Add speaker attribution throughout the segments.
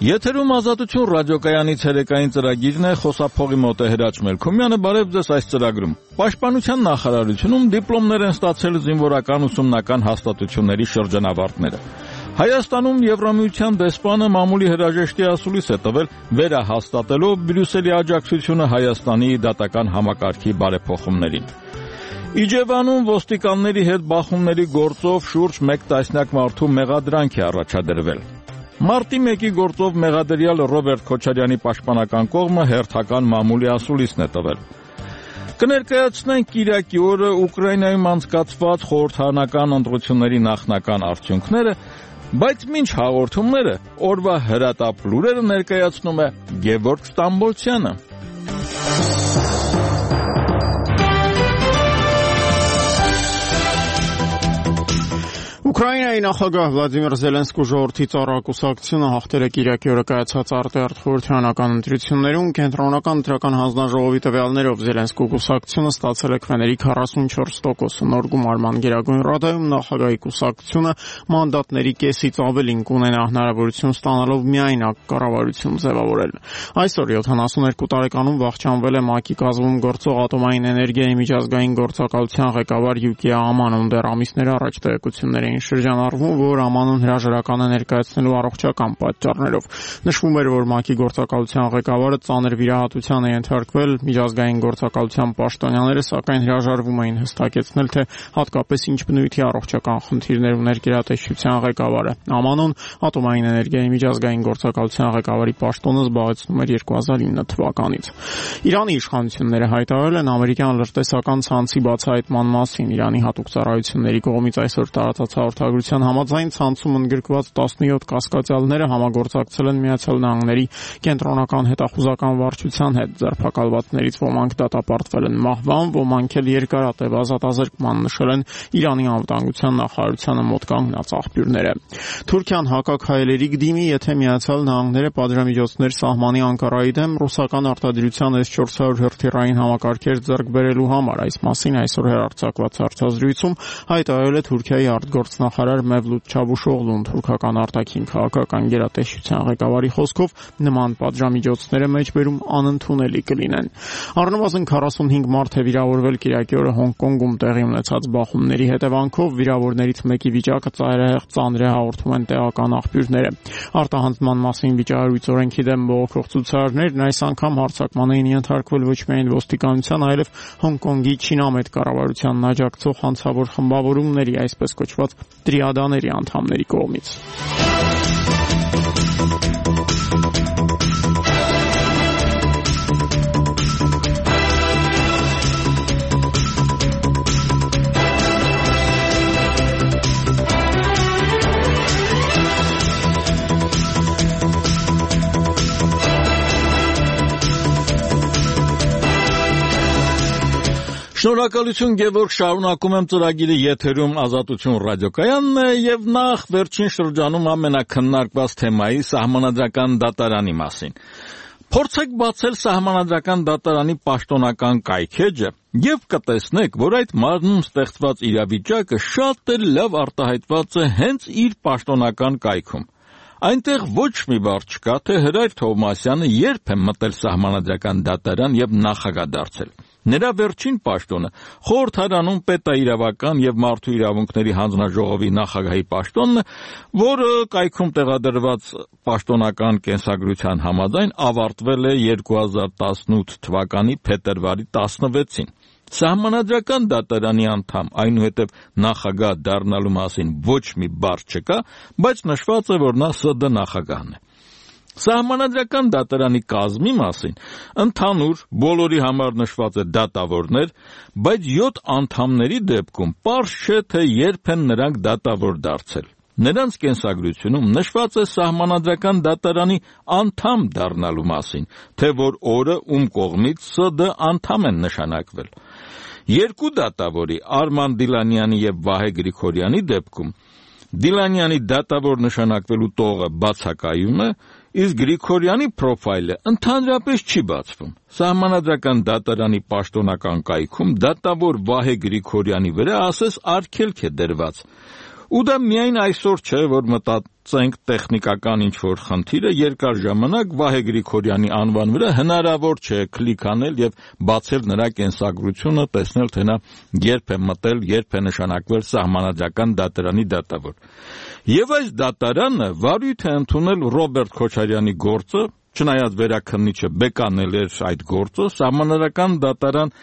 Speaker 1: Եթերում Ազատություն ռադիոկայանի ցերեկային ծրագիրն է, խոսափողի մոտ է Հրաչ Մելքումյանը, բարև ձեզ այս ծրագրում։ Պաշտպանության նախարարությունում դիպլոմներ են ստացել զինվորական ուսումնական հաստատությունների շրջանավարտները։ Հայաստանում Եվրամիության դեսպանը մամուլի հրաժեշտի ասուլիս է տվել վերահաստատելով Բրյուսելի աջակցությունը Հայաստանի դատական համակարգի բարեփոխումներին։ Իջևանում ոստիկանների հետ բախումների գործով շուրջ 1 տասնյակ մարդու մեղադրանք է առաջադրվել։ Մարտի 1-ի գործով մեղադրյալ Ռոբերտ Քոչարյանի պաշտպանական կողմը հերթական մամուլի ասուլիսն է տվել։ Կներկայացնենք Կիրակի օրը Ուկրաինայում անցկացված խորհրդարանական ընտրությունների նախնական արդյունքները, բայց մինչ հաղորդումները օրվա հրատապ լուրերը ներկայացնում է Գևորգ Ստամբոլցյանը։
Speaker 2: Ուկրաինայի նախագահ Վլադիմիր Զելենսկու ժողովրդի ծառայակուսակցությունը հաղթել է Կիրակի օրը կայացած արտերտ խորհրդարանական ընտրություններում։ Կենտրոնական ընտրական հանձնաժողովի տվյալներով Զելենսկու կուսակցությունը ստացել է քվեների 44%, նոր գումարման գերագույն ռադայում նախագահի կուսակցությունը մանդատների կեսից ավելին կունենա, հնարավորություն ստանալով միայնակ կառավարություն ձևավորել։ Այսօր 72 տարեկանում վախճանվել է ՄԱԿ-ի կազմում գործող ատոմային էներգիայի միջազգային գործակալության ղեկավար Յուկիա Ամանոն, դեռ ամիսներ առաջ տեղեկություններ էին շրջանառվում, որ Ամանոն հրաժարական է ներկայացնելու առողջական պատճառներով։ Նշվում էր, որ ՄԱԿ-ի գործակալության ղեկավարը ծանր վիրահատության է ենթարկվել, միջազգային գործակալության պաշտոնյաները սակայն հրաժարվում էին հստակեցնել, թե հատկապես ինչ բնույթի առողջական խնդիրներ ուներ գերատեսչության ղեկավարը։ Ամանոն ատոմային էներգիայի միջազգային գործակալության ղեկավարի պաշտոնը զբաղեցնում էր 2009 թվականից։ Իրանի իշխանությունները հայտարարել են ամերիկյան լրտեսական ցանցի բացահայտման մասին։ Իրանի հատուկ ծառայությունների կողմից այսօր տարածած հաղորդագրության համաձայն ցանցում ընդգրկված 17 կասկածյալները համագործակցել են Միացյալ Նահանգների կենտրոնական հետախուզական վարչության հետ։ Ձերբակալվածներից ոմանք դատապարտվել են մահվան, ոմանք էլ երկարատև ազատազրկման, նշել են Իրանի անվտանգության նախարարությանը մոտ կանգնած աղբյուրները։ Թուրքիան հակաքայլերի կդիմի, եթե Միացյալ Նահանգները պատժամիջոցներ սահմանի Անկարայի դեմ ռուսական արտադրության S-400 հրթիռային համակարգեր ձեռք բերելու համար։ Այս մասին այսօր հեռարձակված հարցազրույցում հայտարարել է Թուրքիայի արտգործնախարար Մևլութ Չավուշօղլուն։ Թուրքական արտաքին քաղաքական գերատեսչության ղեկավարի խոսքով նման պատժամիջոցները մեջբերում անընդունելի կլինեն։ Առնվազն 45 մարդ է վիրավորվել Կիրակի օրը Հոնկոնգում տեղի ունեցած բախումների հետևանքով։ Վիրավորներից մեկի վիճակը ծայրահեղ ծանր է, հաղորդում են տեղական աղբյուրները։ Արտահանձնման մասին վիճահարույց օրենքի դեմ բողոքող ցուցարարներն այս անգամ հարձակման էին ենթարկվել ոչ միայն ոստիկանության, այլև Հոնկոնգի չինամետ կառավարությանն աջակցող հանցավոր խմբավորումների, այսպես կոչված տրիադաների անդամների կողմից։
Speaker 1: Շնորհակալություն Գևորգ, շարունակում եմ ծրագիրը եթերում Ազատություն ռադիոկայանն է եւ նախ վերջին շրջանում ամենակննարկված թեմայի սահմանադրական դատարանի մասին։ Փորձեք բացել սահմանադրական դատարանի պաշտոնական կայքէջը եւ կտեսնեք, որ այդ մարմնում ստեղծված իրավիճակը շատ էլ լավ արտահայտված է հենց իր պաշտոնական կայքում։ Այնտեղ ոչ մի բառ չկա, թե Հրայր Թովմասյանը երբ է մտել սահմանադրական դատարան եւ նախագահ դարձել։ Նրա վերջին պաշտոնը խորհրդարանում պետաիրավական եւ մարդու իրավունքների հանձնաժողովի նախագահի պաշտոնն է, որը կայքում տեղադրված պաշտոնական կենսագրության համաձայն ավարտվել է 2018 թվականի փետրվարի 16-ին։ Սահմանադրական դատարանի անդամ, այնուհետև նախագահ դառնալու մասին ոչ մի բառ չկա, բայց նշված է, որ նա ՍԴ նախագահն է։ Սահմանադրական դատարանի կազմի մասին ընդհանուր բոլորի համար նշված է դատավորներ, բայց 7 անդամների դեպքում պարզ չէ, թե երբ են նրանք դատավոր դարձել։ Նրանց կենսագրությունում նշված է սահմանադրական դատարանի անդամ դառնալու մասին, թե որ օրը ում կողմից ՍԴ անդամ են նշանակվել։ Երկու դատավորի Արման Դիլանյանի եւ Վահե Գրիգորյանի դեպքում Դիլանյանի դատավոր նշանակվելու տողը բացակայում է, իսկ Գրիգորյանի պրոֆայլը ընդհանրապես չի բացվում։ Սահմանադրական դատարանի պաշտոնական կայքում դատավոր Վահե Գրիգորյանի վրա ասես արգելք է դրված։ Ու դա միայն այսօր չէ, որ լուծենք տեխնիկական ինչ-որ խնդիրը, երկար ժամանակ Վահե Գրիգորյանի անվան վրա հնարավոր չէ քլիկ անել եւ բացել նրա կենսագրությունը, տեսնել թե նա երբ է մտել, երբ է նշանակվել սահմանադրական դատարանի դատավոր։ Եվ այս դատարանը վարույթ է ընդունել Ռոբերտ Քոչարյանի գործը, չնայած վերաքննիչը բեկանել էր այդ գործը, սահմանադրական դատարան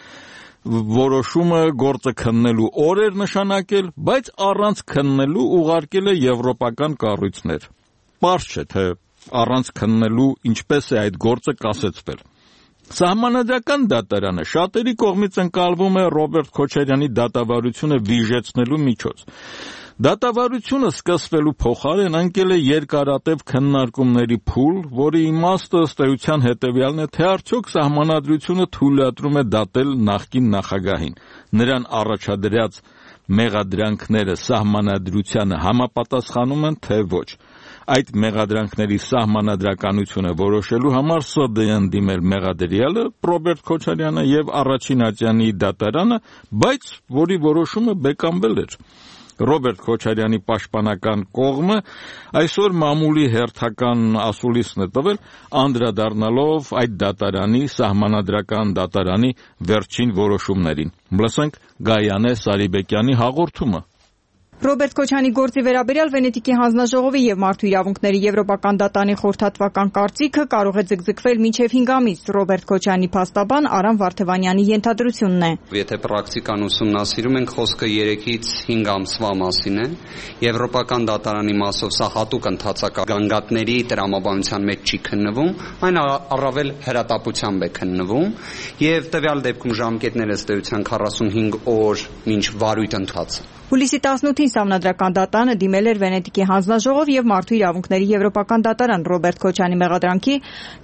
Speaker 1: որոշումը գործը քննելու օրեր նշանակել, բայց առանց քննելու ուղարկել է եվրոպական կառույցներ։ Պարզ չէ, թե առանց քննելու ինչպես է այդ գործը կասեցվել։ Սահմանադրական դատարանը շատերի կողմից ընկալվում է Ռոբերտ Քոչարյանի դատավարությունը վիժեցնելու միջոց։ Դատավարությունը սկսվելու փոխարեն ընկել է երկարատև քննարկումների փուլ, որի իմաստը ըստ էության հետևյալն է, թե արդյոք սահմանադրությունը թույլատրում է դատել նախկին նախագահին, նրան առաջադրած մեղադրանքները սահմանադրությանը համապատասխանում են, թե ոչ։ Այդ մեղադրանքների սահմանադրականությունը որոշելու համար ՍԴ են դիմել մեղադրյալը Ռոբերտ Քոչարյանը եւ առաջին ատյանի դատարանը, բայց որի որոշումը բեկանվել էր։ Ռոբերտ Քոչարյանի պաշտպանական կողմը այսօր մամուլի հերթական ասուլիսն է տվել, անդրադառնալով այդ դատարանի, սահմանադրական դատարանի վերջին որոշումներին։ Լսենք Գայանե Սարիբեկյանի հաղորդումը։
Speaker 3: Ռոբերտ Քոչարյանի գործի վերաբերյալ Վենետիկի հանձնաժողովի եւ Մարդու իրավունքների եվրոպական դատարանի խորհրդատվական կարծիքը կարող է ձգձգվել մինչեւ 5 ամիս։ Ռոբերտ Քոչարյանի փաստաբան Արամ Վարդևանյանի ենթադրությունն է։
Speaker 4: Եթե պրակտիկան ուսումնասիրում ենք, խոսքը 3-ից 5 ամսվա մասին է։ Եվրոպական դատարանի մասով սա հատուկ ընթացագանգատների տրամաբանության մեջ չի քննվում, այն առավել հրատապությամբ է քննվում եւ տվյալ դեպքում ժամկետները ըստ էության 45 օր մինչ վարույթ ընթացը։
Speaker 3: Հուլիսի 18-ին Սահմանադրական դատարանը դիմել էր Վենետիկի հանձնաժողով եւ Մարդու իրավունքների եվրոպական դատարան Ռոբերտ Քոչարյանի մեղադրանքի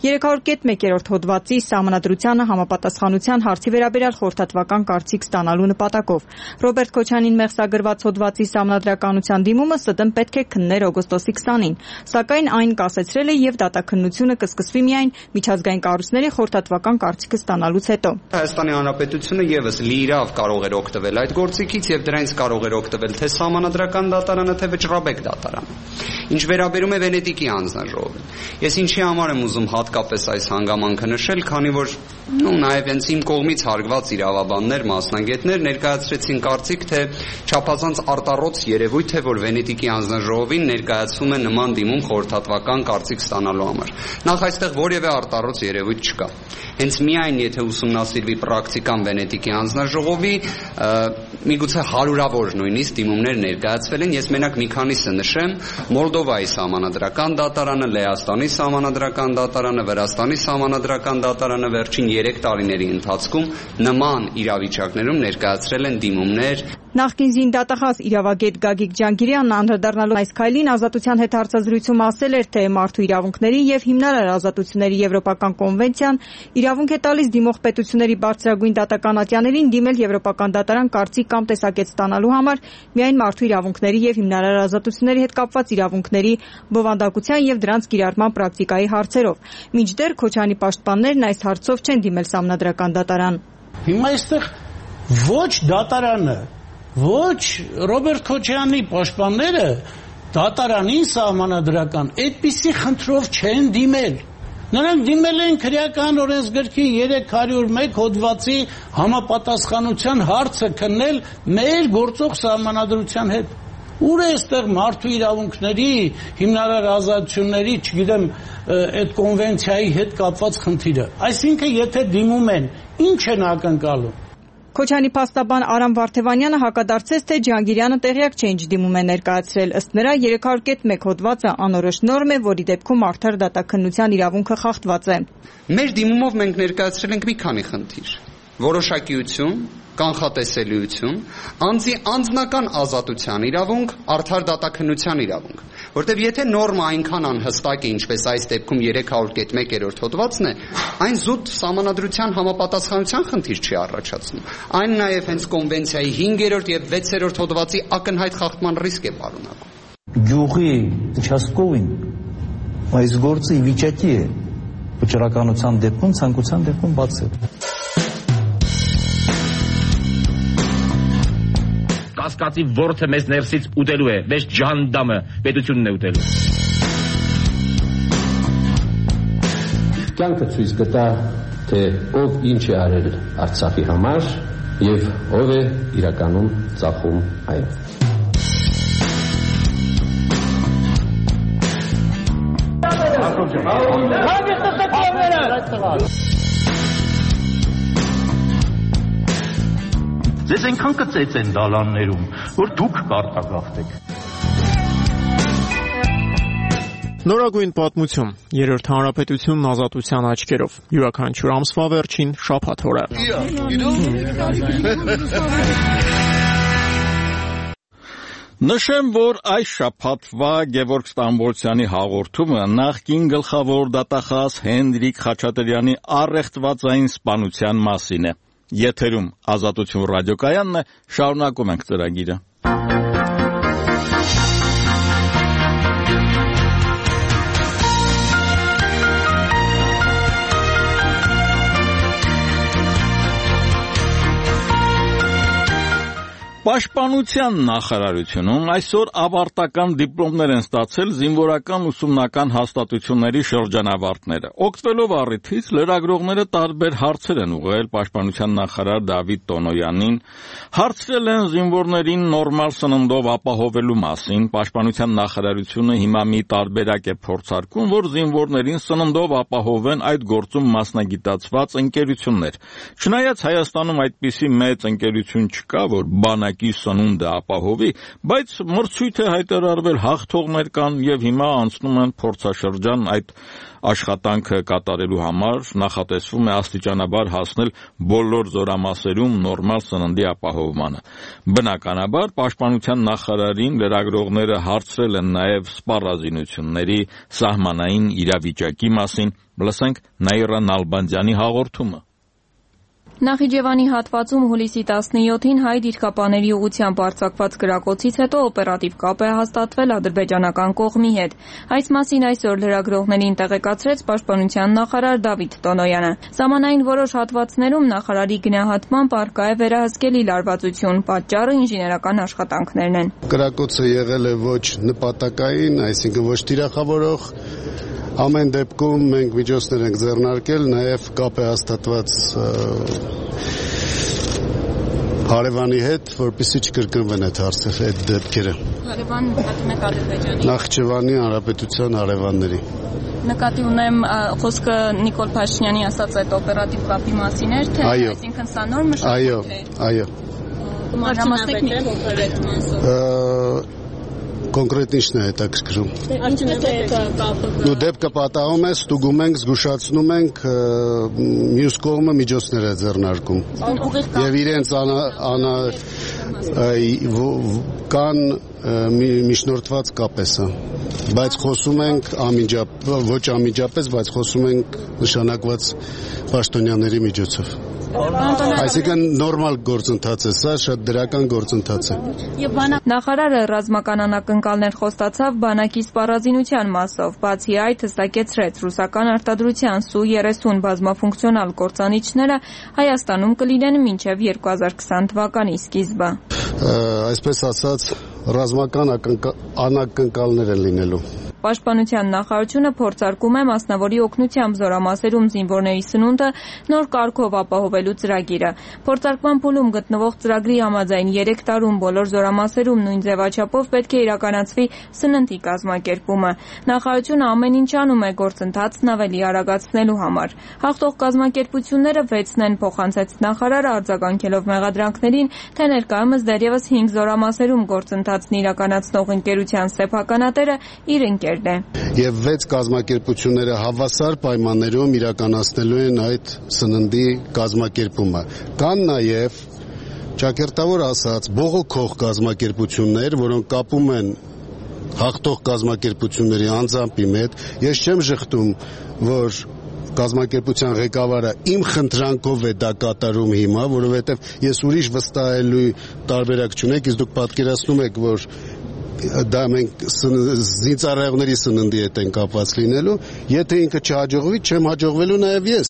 Speaker 3: 301-րդ հոդվածի սահմանադրությանը համապատասխանության հարցի վերաբերյալ խորհրդատվական կարծիք ստանալու նպատակով։ Ռոբերտ Քոչարյանին մեղսագրված հոդվածի սահմանադրականության դիմումը ՍԴ-ն պետք է քններ օգոստոսի 20-ին, սակայն այն կասեցրել է եւ դատաքննությունը կսկսվի միայն միջազգային կառույցների խորհրդատվական կարծիքը ստանալուց հետո։
Speaker 4: Հայաստանի Հանրապետությունը եւս լիիրավ կարող էր օգտվել այդ գործիքից եւ դրանից կարող էր օգտվել թե սահմանադրական դատարանը, թե վճռաբեկ դատարանը։ Ինչ վերաբերում է Վենետիկի հանձնաժողովին, ես ինչի համար եմ ուզում հատկապես այս հանգամանքը նշել, քանի որ նաև հենց իմ կողմից հարգված իրավաբաններ, մասնագետներ ներկայացրեցին կարծիք, թե չափազանց արտառոց երևույթ է, որ Վենետիկի հանձնաժողովին ներկայացվում է նման դիմում խորհրդատվական կարծիք ստանալու համար։ Նախ այստեղ որևէ արտառոց երևույթ չկա։ Հենց միայն եթե ուսումնասիրվի պրակտիկան Վենետիկի հանձնաժողովի, միգուցե հարյուրավոր նույնիսկ դիմումներ ներկայացվել են, ես մենակ մի քանիսը նշեմ՝ Մոլդովայի սահմանադրական դատարանը, Լեհաստանի սահմանադրական դատարանը, Վրաստանի սահմանադրական դատարանը վերջին 3 տարիների ընթացքում նման իրավիճակներում ներկայացրել են դիմումներ։
Speaker 3: Նախկին զինդատախազ իրավագետ Գագիկ Ջանգիրյանն անդրադառնալով այս քայլին ազատության հետ հարցազրույցում ասել էր, թե Մարդու իրավունքների եւ հիմնարար ազատությունների եվրոպական կոնվենցիան իրավունք է տալիս դիմող պետությունների բարձրագույն դատական ատյաներին դիմել եվրոպական դատարան կարծիք կամ տեսակետ ստանալու համար միայն մարդու իրավունքների եւ հիմնարար ազատությունների հետ կապված իրավունքների բովանդակության եւ դրանց կիրառման պրակտիկայի հարցերով։ Մինչդեռ Քոչարյանի պաշտպաններն այս հարցով չեն դիմել սահմանադրական դատարան։
Speaker 5: Հիմա այստեղ ոչ դատարանը, ոչ Ռոբերտ Քոչարյանի պաշտպանները դատարանին սահմանադրական այդպիսի խնդրով չեն դիմել։ Նրանք դիմել են քրեական օրենսգրքի 301 հոդվածի համապատասխանության հարցը քննել մեր գործող սահմանադրության հետ։ Ուր է այստեղ մարդու իրավունքների, հիմնարար ազատությունների, չգիտեմ, այդ կոնվենցիայի հետ կապված խնդիրը։ Այսինքն, եթե դիմում են, ինչ են ակնկալում։
Speaker 3: Քոչարյանի փաստաբան Արամ Վարդևանյանը հակադարձեց, թե Ջանգիրյանը տեղյակ չէ ինչ դիմում է ներկայացրել։ Ըստ նրա 301 հոդվածը անորոշ նորմ է, որի դեպքում արդար դատաքննության իրավունքը խախտված է։
Speaker 4: Մեր դիմումով մենք ներկայացրել ենք մի քանի խնդիր. որոշակիություն, կանխատեսելիություն, անձի անձնական ազատության իրավունք, արդար դատաքննության իրավունք, որտեղ եթե նորմը այնքան անհստակ է, ինչպես այս դեպքում 301-րդ հոդվածն է, այն զուտ սահմանադրության համապատասխանության խնդիր չի առաջացնում։ Այն նաև հենց կոնվենցիայի 5-րդ եւ 6-րդ հոդվածի ակնհայտ խախտման ռիսկ է պարունակում։
Speaker 6: Գյուղի участковին այս գործը ի վիճակի է վճռականության դեպքում, ցանկության դեպքում բացել։
Speaker 7: կասկածի ворթը մեզ ներսից ուտելու է, մեզ ջհանդամը պետությունն է ուտելու։
Speaker 8: Կյանքը ցույց կտա, թե ով ինչ է արել Արցախի համար եւ ով է իրականում ծախում այն։
Speaker 9: Ձեզ այնքան կծեց են դալաններում, որ դուք կարտագաղթեք։
Speaker 2: Նորագույն պատմություն, երրորդ հանրապետությունն ազատության աչքերով, յուրաքանչյուր ամսվա վերջին շաբաթ օրը։
Speaker 1: Նշեմ, որ այս շաբաթվա Գևորգ Ստամբոլցյանի հաղորդումը նախկին գլխավոր դատախազ Հենրիկ Խաչատրյանի առեղծվածային սպանության մասին է։ Եթերում Ազատություն ռադիոկայանն է, շարունակում ենք ծրագիրը։ Պաշտպանության նախարարությունում այսօր ավարտական դիպլոմներ են ստացել զինվորական ուսումնական հաստատությունների շրջանավարտները։ Օգտվելով առիթից լրագրողները տարբեր հարցեր են ուղղել պաշտպանության նախարար Դավիթ Տոնոյանին, հարցրել են զինվորներին նորմալ սննդով ապահովելու մասին։ Պաշտպանության նախարարությունը հիմա մի տարբերակ է փորձարկում, որ զինվորներին սննդով ապահովեն այդ գործում մասնագիտացված ընկերություններ։ Չնայած Հայաստանում այդպիսի մեծ ընկերություն չկա, որ բանակի սնունդը ապահովի, բայց մրցույթ է հայտարարվել, հաղթողներ կան եւ հիմա անցնում են փորձաշրջան այդ աշխատանքը կատարելու համար, նախատեսվում է աստիճանաբար հասնել բոլոր զորամասերում նորմալ սննդի ապահովմանը։ Բնականաբար պաշտպանության նախարարին լրագրողները հարցրել են նաեւ սպառազինությունների սահմանային իրավիճակի մասին։ Լսենք Նաիրա Նալբանդյանի հաղորդումը։
Speaker 10: Նախիջևանի հատվածում հուլիսի 17-ին հայ դիրքապաների ուղղությամբ արձակված կրակոցից հետո օպերատիվ կապ է հաստատվել ադրբեջանական կողմի հետ։ Այս մասին այսօր լրագրողներին տեղեկացրեց պաշտպանության նախարար Դավիթ Տոնոյանը։ Սահմանային որոշ հատվածներում նախարարի գնահատմամբ առկա է վերահսկելի լարվածություն, պատճառը ինժեներական աշխատանքներն են։
Speaker 11: Կրակոցը եղել է ոչ նպատակային, այսինքն ոչ թիրախավորող։ Ամեն դեպքում մենք միջոցներ ենք ձեռնարկել, նաև կապ է հաստատված հարևանի հետ, որպեսզի չկրկնվեն այդ դեպքերը։
Speaker 10: Հարևան նկատում եք Ադրբեջանի։
Speaker 11: Նախճեվանի Հանրապետության հարևանների։
Speaker 10: Նկատի ունեմ խոսքը Նիկոլ Փաշինյանի ասած այդ օպերատիվ կապի մասին էր, թե այսինքն սա նոր մշակույթ է։
Speaker 11: Այո։
Speaker 10: Մանրամասնեք
Speaker 11: կոնկրետ ինչն է հետաքրքրում։ Ու դեպքը պատահում է, ստուգում ենք, զգուշացնում ենք, մյուս կողմը միջոցներ է ձեռնարկում։ Եվ իրենց կան միջնորդված կապ է սա։ Բայց խոսում ենք ոչ անմիջապես, բայց խոսում ենք նշանակված պաշտոնյաների միջոցով։ Այսինքն նորմալ գործընթաց է սա, շատ դրական գործընթաց է։
Speaker 10: Նախարարը ռազմական անակնկալներ խոստացավ բանակի սպառազինության մասով, բացի այդ հստակեցրեց ռուսական արտադրության Սու-30 բազմաֆունկցիոնալ կործանիչները Հայաստանում կլինեն մինչև 2020 թվականի սկիզբը։
Speaker 11: Այսպես ասած, ռազմական անակնկալներ են լինելու։
Speaker 10: Պաշտպանության նախարարությունը փորձարկում է մասնավորի օգնությամբ զորամասերում զինվորների սնունդը նոր կարգով ապահովելու ծրագիրը։ Փորձարկման փուլում գտնվող ծրագրի համաձայն 3 տարում բոլոր զորամասերում նույն ձևաչափով պետք է իրականացվի սննդի կազմակերպումը։ Նախարարությունը ամեն ինչ անում է գործընթացն ավելի արագացնելու համար։ Հաղթող կազմակերպությունները 6-ն են, փոխանցեց նախարարը արձագանքելով մեղադրանքներին, թե ներկայումս դեռևս 5 զորամասերում գործընթացն իրականացնող ընկերության սեփականատերը իր ընկերն է։
Speaker 11: Եվ 6 կազմակերպությունները հավասար պայմաններում իրականացնելու են այդ սննդի կազմակերպումը։ Կան նաև ճակերտավոր ասած բողոքող կազմակերպություններ, որոնք կապում են հաղթող կազմակերպությունների անձամբի հետ։ Ես չեմ ժխտում, որ կազմակերպության ղեկավարը իմ խնդրանքով է դա կատարում հիմա, որովհետև ես ուրիշ վստահելու տարբերակ չունեք, իսկ դուք պատկերացնում եք, որ դա մենք զինծառայողների սննդի հետ են կապված լինելու, եթե ինքը չհաջողվի, չեմ հաջողվելու նաև ես։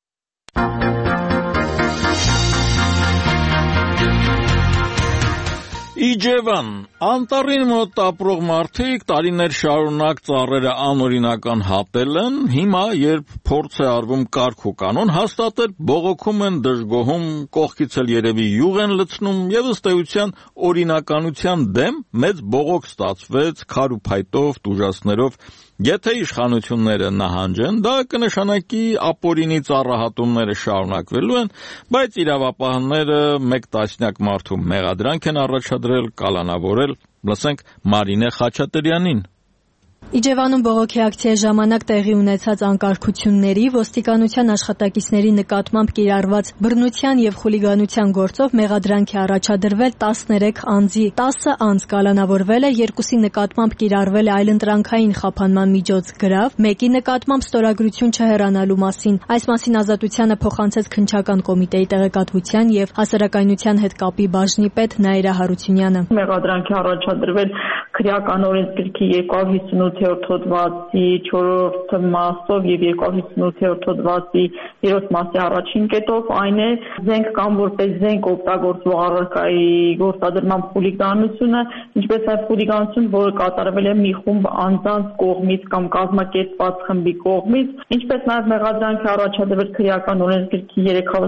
Speaker 1: Իջևան անտառին մոտ ապրող մարդիկ տարիներ շարունակ ծառերը անօրինական հատել են, հիմա երբ փորձ է արվում կարգ ու կանոն հաստատել, բողոքում են, դժգոհում, կողքից էլ երևի յուղ են լցնում եւ ըստ էության օրինականության դեմ մեծ բողոք ստացվեց քար ու փայտով, տուժածներով. Եթե իշխանությունները նահանջեն, դա կնշանակի ապօրինի ծառահատումները շարունակվելու են, բայց իրավապահները մեկ տասնյակ մարդու մեղադրանք են առաջադրել, կալանավորել, լսենք Մարինե Խաչատրյանին.
Speaker 12: Իջևանում բողոքի ակցիայի ժամանակ տեղի ունեցած անկարգությունների, ոստիկանության աշխատակիցների նկատմամբ կիրառված բռնության եւ խուլիգանության գործով մեղադրանք է առաջադրվել 13 անձի, 10 անձ կալանավորվել է, 2-ի նկատմամբ կիրառվել է այլընտրանքային խափանման միջոց գրավ, 1-ի նկատմամբ ստորագրություն չհեռանալու մասին։ Այս մասին Ազատությանը փոխանցեց քննչական կոմիտեի տեղեկատվության եւ հասարակայնության հետ կապի բաժնի պետ Նաիրա Հարությունյանը։
Speaker 13: Մեղադրանք է առաջադրվել քրեական օրենսգրքի 258-րդ հոդվածի 4-րդ մասով եւ 258-րդ հոդվածի 3-րդ մասի առաջին կետով, այն է զենք կամ որպես զենք օգտագործող առարկայի գործադրման խուլիգանությունը, ինչպես նաեւ խուլիգանություն, որը կատարվել է մի խումբ անձանց կողմից կամ կազմակերպված խմբի կողմից, ինչպես նաեւ մեղադրանք է առաջադրվել քրեական օրենսգրքի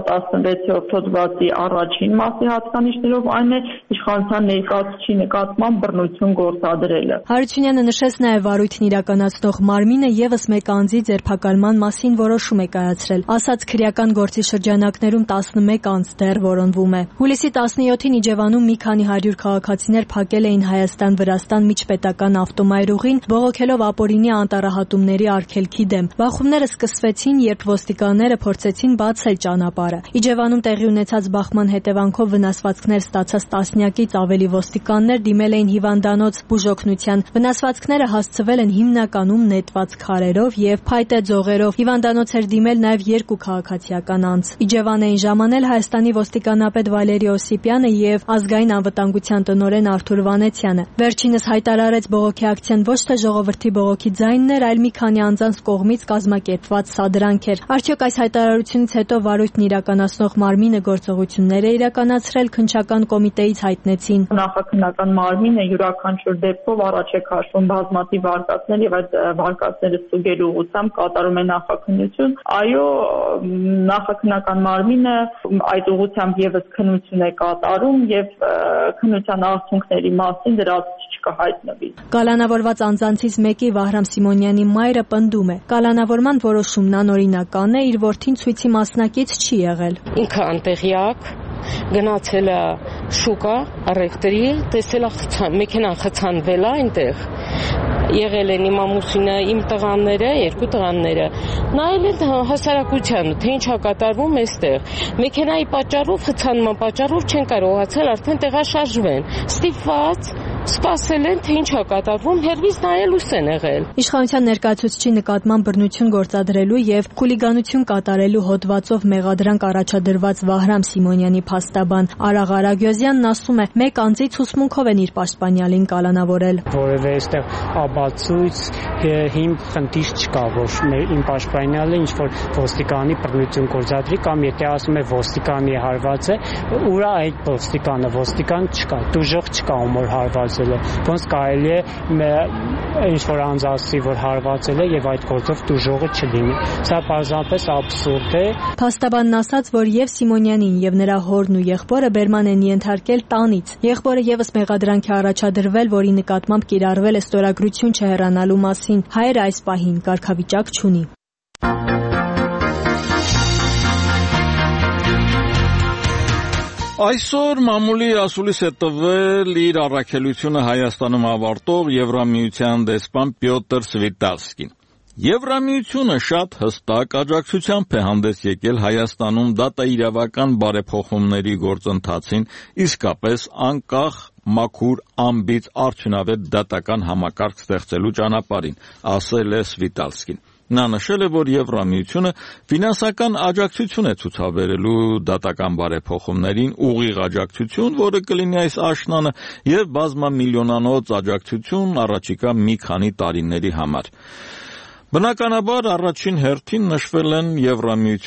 Speaker 13: 316-րդ հոդվածի առաջին մասի հատկանիշներով, այն է իշխանության ներկայացուցիչի նկատմամբ բռնություն գործադրելը։
Speaker 12: Հարությունյանը նշեց նաև վարույթն իրականացնող մարմինը եւս մեկ անձի ձերբակալման մասին որոշում է կայացրել։ Ասած քրեական գործի շրջանակներում 11 անձ դեռ որոնվում է։ Հուլիսի 17-ին Իջևանում մի քանի 100 քաղաքացիներ փակել էին Հայաստան-Վրաստան միջպետական ավտոմայրուղին, բողոքելով ապօրինի անտառահատումների արգելքի դեմ։ Բախումները սկսվեցին, երբ ոստիկանները փորձեցին բացել ճանապարհը։ Իջևանում տեղի ունեցած բախման հետևանքով վնասվածքներ ստացած տասնյակից ավելի ոստիկաններ դիմել էին հիվանդանոց բուժօգնության։ Վնասվածքները հասցվել են հիմնականում նետված քարերով եւ փայտե ձողերով։ Հիվանդանոց էր դիմել նաեւ 2 քաղաքացիական անձ։ Իջևան էին ժամանել Հայաստանի ոստիկանապետ Վալերի Օսիպյանը եւ ազգային անվտանգության տնօրեն Արթուր Վանեցյանը։ Վերջինս հայտարարեց բողոքի ակցիան ոչ թե ժողովրդի բողոքի ձայնն էր, այլ մի քանի անձանց կողմից կազմակերպված սադրանք էր։ Արդյոք այս հայտարարությունից հետո վարույթն իրականացնող մարմինը գործողություններ է իրականացրել, քննչական կոմիտեից հայտնեցին։
Speaker 13: Նախաքննական մարմինը յուրաքանչյուր դեպքով առաջ է քաշվում բազմաթիվ վարկածներ եւ այդ վարկածները ստուգելու ուղղությամբ կատարում է նախաքննություն։ Այո, նախաքննական մարմինը այդ ուղղությամբ եւս քննություն է կատարում եւ քննության արդյունքների մասին դրացուցիչ կհայտնվի։
Speaker 12: Կալանավորված անձանցից մեկի Վահրամ Սիմոնյանի մայրը պնդում է. կալանավորման որոշումն անօրինական է, իր որդին ցույցի մասնակից չի եղել։
Speaker 14: Ինքը անտեղյակ գնացել է շուկա առևտրի, տեսել է մեքենան խցանվել է այնտեղ։ Եղել են իմ ամուսինը, իմ տղաները, 2 տղաները։ Նայել են հասարակությանը, թե ինչ է կատարվում այստեղ։ Մեքենայի պատճառով, խցանման պատճառով չեն կարողացել արդեն տեղաշարժվեն։ Ստիպված սպասել են, թե ինչ է կատարվում, հերվից նայելուց են եղել։
Speaker 12: Իշխանության ներկայացուցչի նկատմամբ բռնություն գործադրելու եւ խուլիգանություն կատարելու հոդվածով մեղադրանք առաջադրված Վահրամ Սիմոնյանի փաստաբան Արաղ Արագյոզյանն ասում է, մեկ անձից հուսմունքով են իր պաշտպանյալին կալանավորել։
Speaker 2: Որևէ այստեղ աբացույց հիմք խնդիր չկա, որ իմ պաշտպանյալը ինչ որ ոստիկանի բռնություն գործադրի կամ եթե ասում է ոստիկանի հարված է, ուրա այդ ոստիկան չկա, դուժող չկա, ում որ հարվածել է։ Ոնց կարելի է ինչ որ անձ ասի, որ հարվածել է եւ այդ գործով դուժողը չլինի։ Սա բազմապես աբսուրդ է։
Speaker 12: Փաստաբանն ասաց, որ եւ Սիմոնյանին եւ նրա հորն ու եղբորը բերման են ենթարկել տանից։ Եղբորը եւս մեղադրանք է առաջադրվել, որի նկատմամբ կիրառվել է ստորագրություն չհեռանալու մասին։ Հայրը այս պահին կարգավիճակ չունի։
Speaker 1: Այսօր մամուլի ասուլիս է տվել իր առաքելությունը Հայաստանում ավարտող Եվրամիության դեսպան Պյոտր Սվիտալսկին։ Եվրամիությունը շատ հստակ աջակցությամբ է հանդես եկել Հայաստանում դատաիրավական բարեփոխումների գործընթացին, իսկապես անկախ, մաքուր, անբիծ, արդյունավետ դատական համակարգ ստեղծելու ճանապարհին, ասել է Սվիտալսկին։ Նա նշել է, որ Եվրամիությունը ֆինանսական աջակցություն է ցուցաբերելու դատական բարեփոխումներին, ուղիղ աջակցություն, որը կլինի այս աշնանը, եւ բազմամիլիոնանոց աջակցություն առաջիկա մի քանի տարիների համար։ Բնականաբար առաջին հերթին նշվել են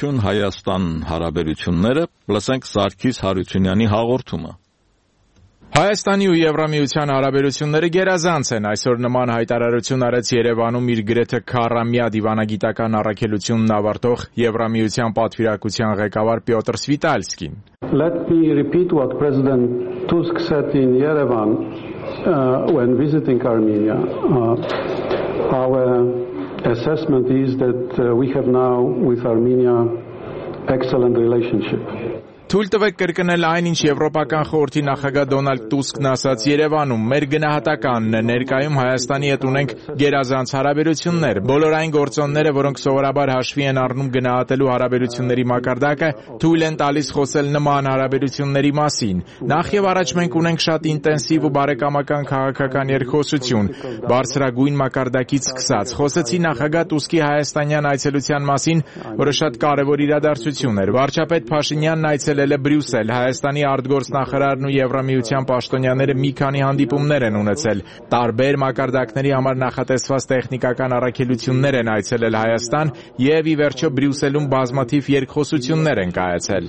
Speaker 1: Եվրամիություն-Հայաստան հարաբերությունները, լսենք Սարգիս Հարությունյանի հաղորդումը։
Speaker 15: Հայաստանի ու Եվրամիության հարաբերությունները գերազանց են։ Այսօր նման հայտարարություն արեց Երևանում իր գրեթե քառամյա դիվանագիտական առաքելությունն ավարտող Եվրամիության պատվիրակության ղեկավար Պյոտր Սվիտալսկին.
Speaker 16: Let me repeat what President Tusk said in Yerevan when visiting Armenia. Our assessment is that we have now with Armenia excellent relationship.
Speaker 15: Թույլ տվեք կրկնել այն, ինչ Եվրոպական խորհրդի նախագահ Դոնալդ Տուսկն ասաց Երևանում. մեր գնահատականն է ներկայում Հայաստանի հետ ունենք գերազանց հարաբերություններ։ Բոլոր այն գործոնները, որոնք սովորաբար հաշվի են առնում գնահատելու հարաբերությունների մակարդակը, թույլ են տալիս խոսել նման հարաբերությունների մասին։ Նախ եւ առաջ մենք ունենք շատ ինտենսիվ ու բարեկամական քաղաքական երկխոսություն, բարձրագույն մակարդակից սկսած։ Խոսեցի նախագահ Տուսկի հայաստանյան այցելության մասին, որը շատ կարևոր իրադարձություն էր։ Վարչապետ Փաշինյանն այցելել է Բրյուսել, Հայաստանի արտգործնախարարն ու Եվրամիության պաշտոնյաները մի քանի հանդիպումներ են ունեցել։ Տարբեր մակարդակների համար նախատեսված տեխնիկական առաքելություններ են այցելել Հայաստան եւ ի վերջո Բրյուսելում բազմաթիվ երկխոսություններ են կայացել։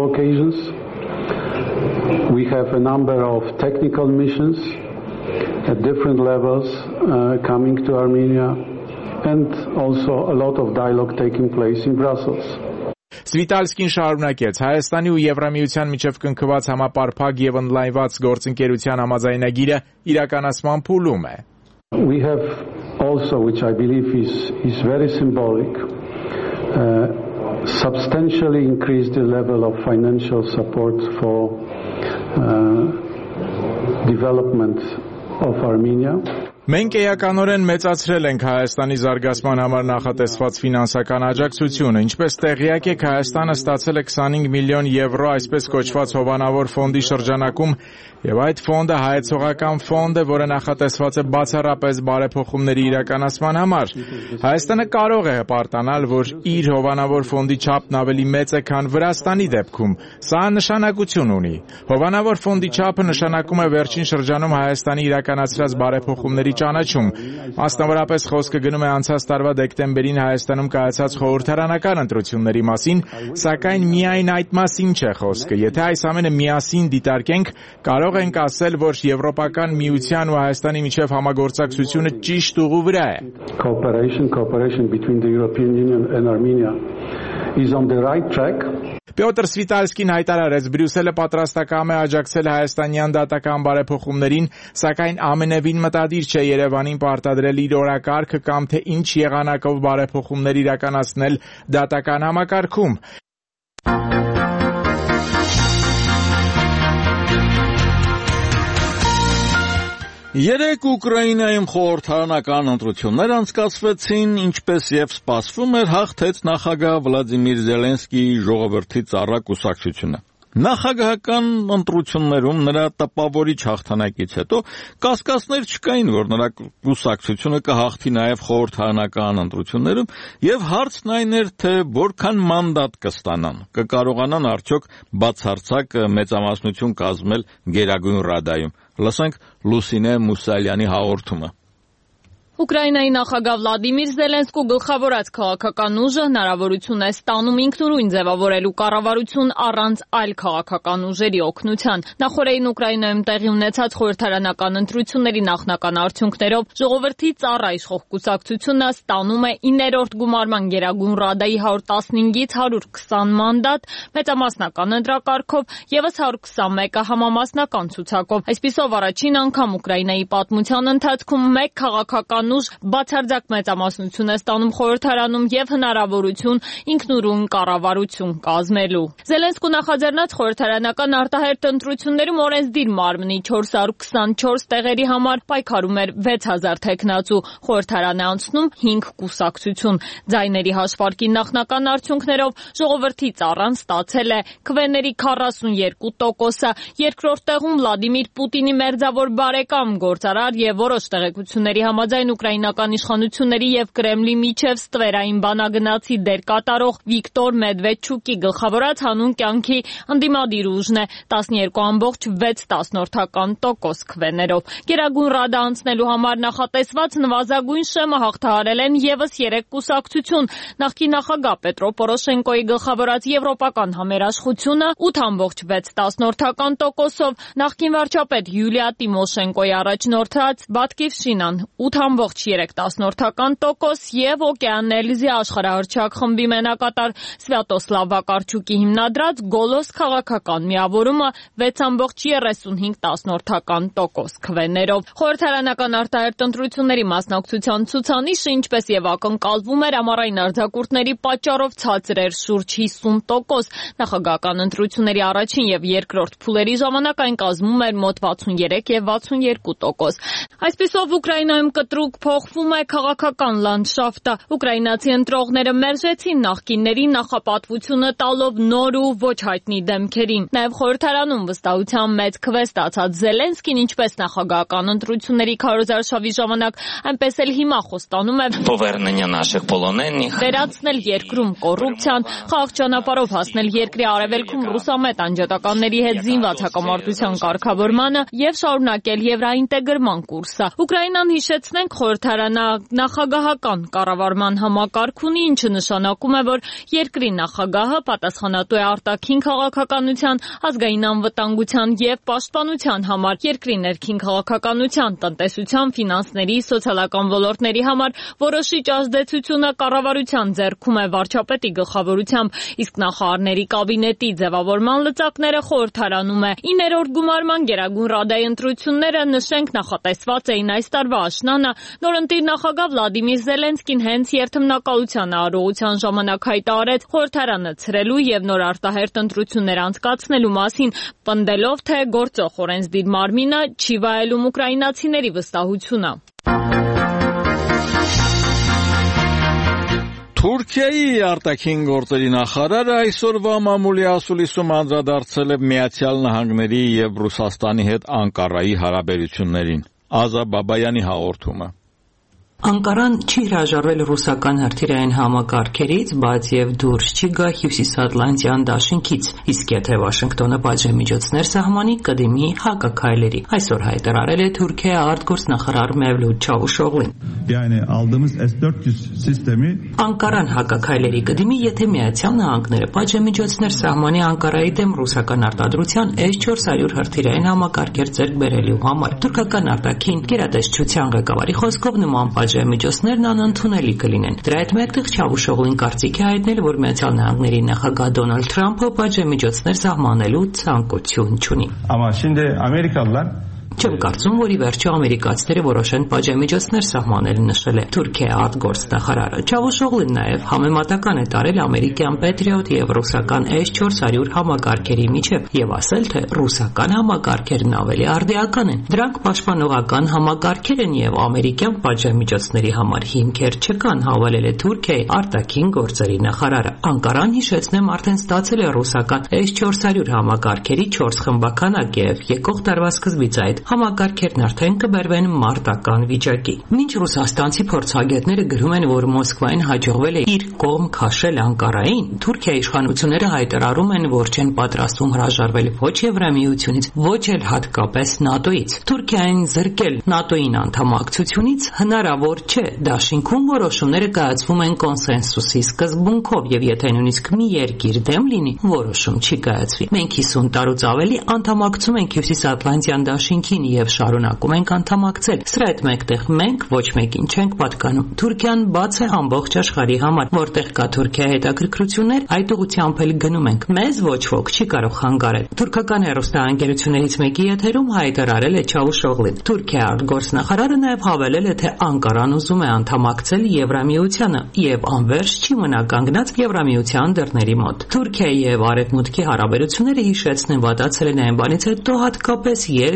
Speaker 16: We have a number of technical missions at different levels coming to Armenia and also a lot of dialogue taking place in Brussels.
Speaker 15: Սվիտալսկին շարունակեց. Հայաստանի ու Եվրամիության միջև կնքված համապարփակ եւ ընդլայնված գործընկերության համաձայնագիրը իրականացման փուլում է.
Speaker 16: We have also, which I believe is very symbolic, substantially increased the level of financial support for development of Armenia.
Speaker 15: Մենք էականորեն մեծացրել ենք Հայաստանի զարգացման համար նախատեսված ֆինանսական աջակցությունը, ինչպես տեղյակ եք, Հայաստանը ստացել է 25 միլիոն եվրո այսպես կոչված հովանավոր ֆոնդի շրջանակում, եւ այդ ֆոնդը հայեցողական ֆոնդ է, որը նախատեսված է բացառապես բարեփոխումների իրականացման համար։ Հայաստանը կարող է հպարտանալ, որ իր հովանավոր ֆոնդի չափն ավելի մեծ է, քան Վրաստանի դեպքում։ Սա նշանակություն ունի։ Հովանավոր ֆոնդի չափը նշանակում է վերջին շրջանում Հայաստանի իրականացրած բարեփոխումների ճանաչում։ Մասնավորապես խոսքը գնում է անցած տարվա դեկտեմբերին Հայաստանում կայացած խորհրդարանական ընտրությունների մասին, սակայն միայն այդ մասին չէ խոսքը։ Եթե այս ամենը միասին դիտարկենք, կարող ենք ասել, որ Եվրոպական միության ու Հայաստանի միջև համագործակցությունը ճիշտ ուղու վրա է։
Speaker 16: Cooperation between the European Union and Armenia is on the right track.
Speaker 15: Պյոտր Սվիտալսկին հայտարարեց, Բրյուսելը պատրաստակամ է աջակցել հայաստանյան դատական բարեփոխումներին, սակայն ամենևին մտադիր չէ Երևանին պարտադրել իր օրակարգը կամ թե ինչ եղանակով բարեփոխումներ իրականացնել դատական համակարգում։
Speaker 1: Երեկ Ուկրաինայում խորհրդարանական ընտրություններ անցկացվեցին, ինչպես եւ սպասվում էր, հաղթեց նախագահ Վլադիմիր Զելենսկիի ժողովրդի ծառա կուսակցությունը։ Նախագահական ընտրություններում նրա տպավորիչ հաղթանակից հետո կասկածներ չկային, որ նրա կուսակցությունը կհաղթի նաև խորհրդարանական ընտրություններում, եւ հարցն այն էր, թե որքան մանդատ կստանան, կկարողանան արդյոք բացարձակ մեծամասնություն կազմել Գերագույն Ռադայում։ Լսենք Լուսինե Մուսալյանի հաղորդումը։
Speaker 10: Ուկրաինայի նախագահ Վլադիմիր Զելենսկու գլխավորած քաղաքական ուժը հնարավորություն է ստանում ինքնուրույն ձևավորելու կառավարություն առանց այլ քաղաքական ուժերի օգնության։ Նախորդին Ուկրաինայում տեղի ունեցած խորհրդարանական ընտրությունների նախնական արդյունքներով ժողովրդի ծառա իշխող կուսակցությունը ստանում է 9-րդ գումարման Գերագույն Ռադայի 115-ից 120 մանդատ, մեծամասնական ընտրակարգով եւս 121-ը համամասնական ցուցակով։ Այսպիսով առաջին անգամ Ուկրաինայի պատմության ընթացքում մեկ քաղաքական ուժ բացարձակ մեծամասնություն է ստանում խորհրդարանում եւ հնարավորություն ինքնուրույն կառավարություն կազմելու։ Զելենսկու նախաձեռնած խորհրդարանական արտահերթ ընտրություններում օրենսդիր մարմնի 424 տեղերի համար պայքարում էր 6000 թեկնածու, խորհրդարան է անցնում 5 կուսակցություն։ Ձայների հաշվարկի նախնական արդյունքներով ժողովրդի ծառան ստացել է քվեների 42%-ը, երկրորդ տեղում Վլադիմիր Պուտինի մերձավոր բարեկամ գործարար եւ որոշ տեղեկությունների համաձայն ուկրաինական իշխանությունների եւ Կրեմլի միջև ստվերային բանագնացի դեր կատարող Վիկտոր Մեդվեդչուկի գլխավորած հանուն կյանքի ընդդիմադիր ուժն է 12.6% քվեներով։ Գերագույն ռադա անցնելու համար նախատեսված նվազագույն շեմը հաղթահարել են եւս 3 կուսակցություն՝ նախկին նախագահ Պետրո Պորոշենկոյի գլխավորած Եվրոպական համերաշխությունը 8.6%-ով, նախկին վարչապետ Յուլիա Տիմոշենկոյի առաջնորդած Բատկիվշինան 8.3% եւ Օկեանելիզի աշխարհահռչակ խմբի մենակատար Սվյատոսլավ Վակարչուկի հիմնադրած Գոլոս քաղաքական միավորումը 6.35% քվեներով։ Խորհրդարանական արտահերթ ընտրությունների մասնակցության ցուցանիշը, ինչպես եւ ակնկալվում էր, ամառային արձակուրդների պատճառով ցածր էր շուրջ 50%։ Նախագահական ընտրությունների առաջին եւ երկրորդ փուլերի ժամանակ այն կազմում էր մոտ 63 եւ 62%։ Այսպիսով Ուկրաինայում կտրուկ փոխվում է քաղաքական լանդշաֆտը։ Ուկրաինացի ընտրողները մերժեցին նախկինների նախապատվությունը տալով նոր ու ոչ հայտնի դեմքերին։ Նաեւ խորհրդարանում վստահության մեծ քվե ստացած Զելենսկին, ինչպես նախագահական ընտրությունների քարոզարշավի ժամանակ, այնպես էլ հիմա խոստանում է վերացնել երկրում կոռուպցիան, խաղաղ ճանապարհով հասնել երկրի արևելքում ռուսամետ անջատականների հետ զինված հակամարտության կարգավորմանը եւ շարունակել եվրաինտեգրման կուրսը։ Ուկրաինան, հիշեցնենք, խորհրդարանանախագահական կառավարման համակարգ ունի, ինչը նշանակում է, որ երկրի նախագահը պատասխանատու է արտաքին քաղաքականության, ազգային անվտանգության եւ պաշտպանության համար, երկրի ներքին քաղաքականության, տնտեսության, ֆինանսների, սոցիալական ոլորտների համար որոշիչ ազդեցությունը կառավարության ձեռքում է վարչապետի գլխավորությամբ, իսկ նախարարների կաբինետի ձևավորման լծակները խորհրդարանում է։ 9-րդ գումարման Գերագույն ռադայի ընտրությունները, նշենք, նախատեսված էին այս տարվա աշնանը։ Նորընտիր նախագահ Վլադիմիր Զելենսկին հենց երթմնակալության արարողության ժամանակ հայտարարեց խորհրդարանը ցրելու եւ նոր արտահերթ ընտրություններ անցկացնելու մասին, պնդելով, թե գործող օրենսդիր մարմինը չի վայելում ուկրաինացիների վստահությունը։
Speaker 1: Թուրքիայի արտաքին գործերի նախարարը այսօրվա մամուլի ասուլիսում անդրադարձել է Միացյալ Նահանգների եւ Ռուսաստանի հետ Անկարայի հարաբերություններին։ Ազա Բաբայանի հաղորդումը։
Speaker 17: Անկարան չի հրաժարվել ռուսական հրթիռային համակարգերից, բայց եւ դուրս չի գա Հյուսիսատլանտյան դաշինքից, իսկ եթե Վաշինգտոնը պատժամիջոցներ սահմանի, կդիմի հակաքայլերի։ Այսօր հայտարարել է Թուրքիայի արտգործնախարար Մևլութ Չավուշօղլին։ Անկարան հակաքայլերի կդիմի, եթե Միացյալ Նահանգները պատժամիջոցներ սահմանի Անկարայի դեմ ռուսական արտադրության S-400 հրթիռային համակարգեր ձեռք բերելու համար։ Թուրքական արտաքին գերատեսչության ղեկավարի խոսքով նման պատժամիջոցներն անընդունելի կլինեն։ Դրա հետ մեկտեղ Չավուշօղլին կարծիք է հայտնել, որ Միացյալ Նահանգների նախագահ Դոնալդ Թրամփը պատժամիջոցներ սահմանելու ցանկություն չունի։ Չեմ կարծում, որ ի վերջո ամերիկացիները որոշեն պատժամիջոցներ սահմանել, նշել է Թուրքիայի արտգործնախարարը։ Չավուշօղլին նաև համեմատական է տարել ամերիկյան Patriot եւ ռուսական S-400 համակարգերի միջև եւ ասել, թե ռուսական համակարգերն ավելի արդիական են։ Դրանք պաշտպանողական համակարգեր են եւ ամերիկյան պատժամիջոցների համար հիմքեր չկան, հավելել է Թուրքիայի արտաքին գործերի նախարարը։ Անկարան, հիշեցնեմ, արդեն ստացել է ռուսական S-400 համակարգերի 4 խմբականակ եւ եկող տարվա սկզբից այդ համակարգերն արդեն կբերվեն մարտական վիճակի։ Մինչ ռուսաստանցի փորձագետները գրում են, որ Մոսկվային հաջողվել է իր կողմ քաշել Անկարային, Թուրքիայի իշխանությունները հայտարարում են, որ չեն պատրաստվում հրաժարվել ոչ Եվրամիությունից, ոչ էլ հատկապես ՆԱՏՕ-ից։ Թուրքիային զրկել ՆԱՏՕ-ին անդամակցությունից հնարավոր չէ։ Դաշինքում որոշումները կայացվում են կոնսենսուսի սկզբունքով, եւ եթե նույնիսկ մի երկիր դեմ լինի, որոշում չի կայացվի։ Մենք 50 տարուց ավելի անդամակցում ենք Հյուսիսատլանտյան դաշինքին եւ շարունակում ենք անդամակցել։ Սրա հետ մեկտեղ մենք ոչ մեկին չենք պատկանում։ Թուրքիան բաց է ամբողջ աշխարհի համար, որտեղ կա Թուրքիայի հետաքրքրություններ, այդ ուղղությամբ էլ գնում ենք։ Մեզ ոչ ոք չի կարող խանգարել։ Թուրքական հեռուստաընկերություններից մեկի եթերում հայտարարել է Չավուշօղլին։ Թուրքիայի արտգործնախարարը նաեւ հավելել է, թե Անկարան ուզում է անդամակցել Եվրամիությանը եւ անվերջ չի մնա կանգնած Եվրամիության դռների մոտ։ Թուրքիայի եւ Արևմուտքի հարաբերությունները, հիշեցնեմ, վատացել են այն բանից հետո, հատկապես երբ Թուրքիան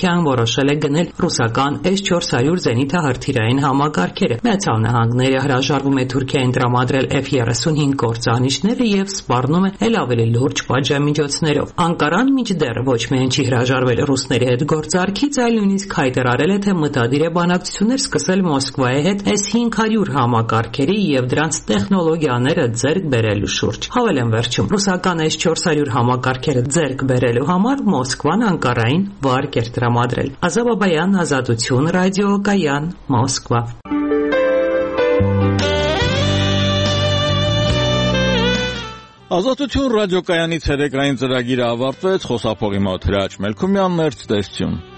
Speaker 17: Թուրքիան որոշել է գնել ռուսական S-400 զենիթահրթիռային համակարգերը։ Միացյալ Նահանգները հրաժարվում է Թուրքիային տրամադրել F-35 կործանիչները եւ սպառնում է ել ավելի լուրջ պատժամիջոցներով։ Անկարան մինչդեռ ոչ միայն չի հրաժարվել ռուսների հետ գործարքից, այլ նույնիսկ հայտարարել է, թե մտադիր է բանակցություններ սկսել Մոսկվայի հետ S-500 համակարգերի եւ դրանց տեխնոլոգիաները ձեռք բերելու շուրջ։ Հավելեմ վերջում, ռուսական S-400 համակարգերը ձեռք բերելու համար Մոսկվան Անկարային վարկ էր տրամադրել։ Ազատ Բաբայան, Ազատություն, ռադիոկայան, Մոսկվա։
Speaker 1: Ազատություն ռադիոկայանի ցերեկային ծրագիրը ավարտվեց, խոսափողի մոտ Հրաչ Մելքումյանն էր, ցտեսություն։